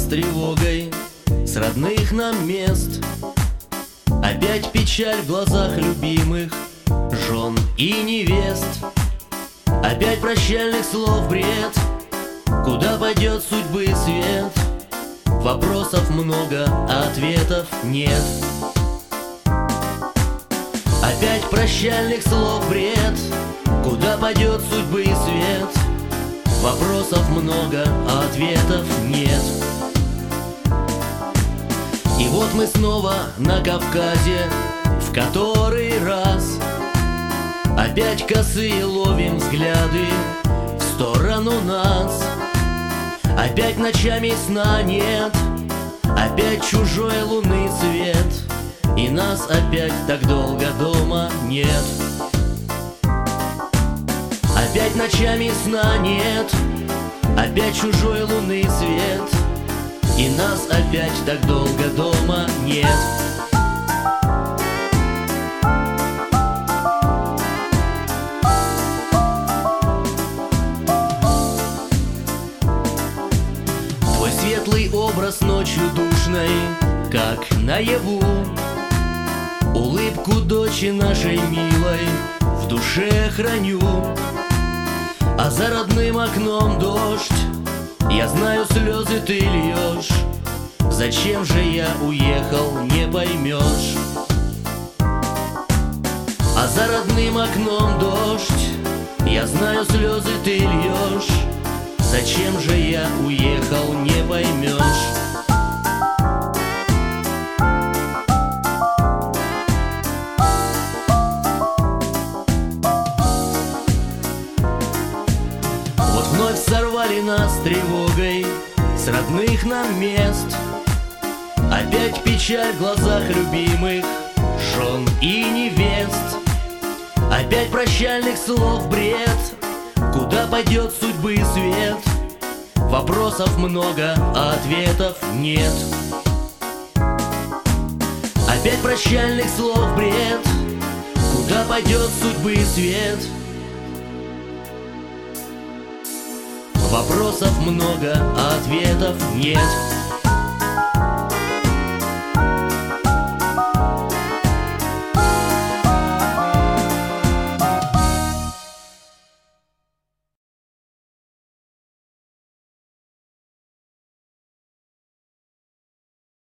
тревогой с родных нам мест. Опять печаль в глазах любимых жен и невест. Опять прощальных слов бред. Куда пойдет судьбы свет? Вопросов много, а ответов нет. Опять прощальных слов бред. Куда пойдет судьбы свет? Вопросов много, а ответов нет. И вот мы снова на Кавказе, в который раз опять косые ловим взгляды в сторону нас. Опять ночами сна нет, опять чужой лунный свет, и нас опять так долго дома нет. Опять ночами сна нет, опять чужой лунный свет, и нас опять так долго дома нет. Твой светлый образ ночью душной, как наяву, улыбку дочери нашей милой в душе храню. А за родным окном дождь, я знаю, слезы ты льешь. Зачем же я уехал, не поймешь. А за родным окном дождь, я знаю, слезы ты льешь. Зачем же я уехал, не поймешь. Вот вновь сорвали нас тревогой с родных нам мест. Опять печаль в глазах любимых жен и невест. Опять прощальных слов бред. Куда пойдет судьбы свет? Вопросов много, а ответов нет. Опять прощальных слов бред. Куда пойдет судьбы свет? Вопросов много, а ответов нет.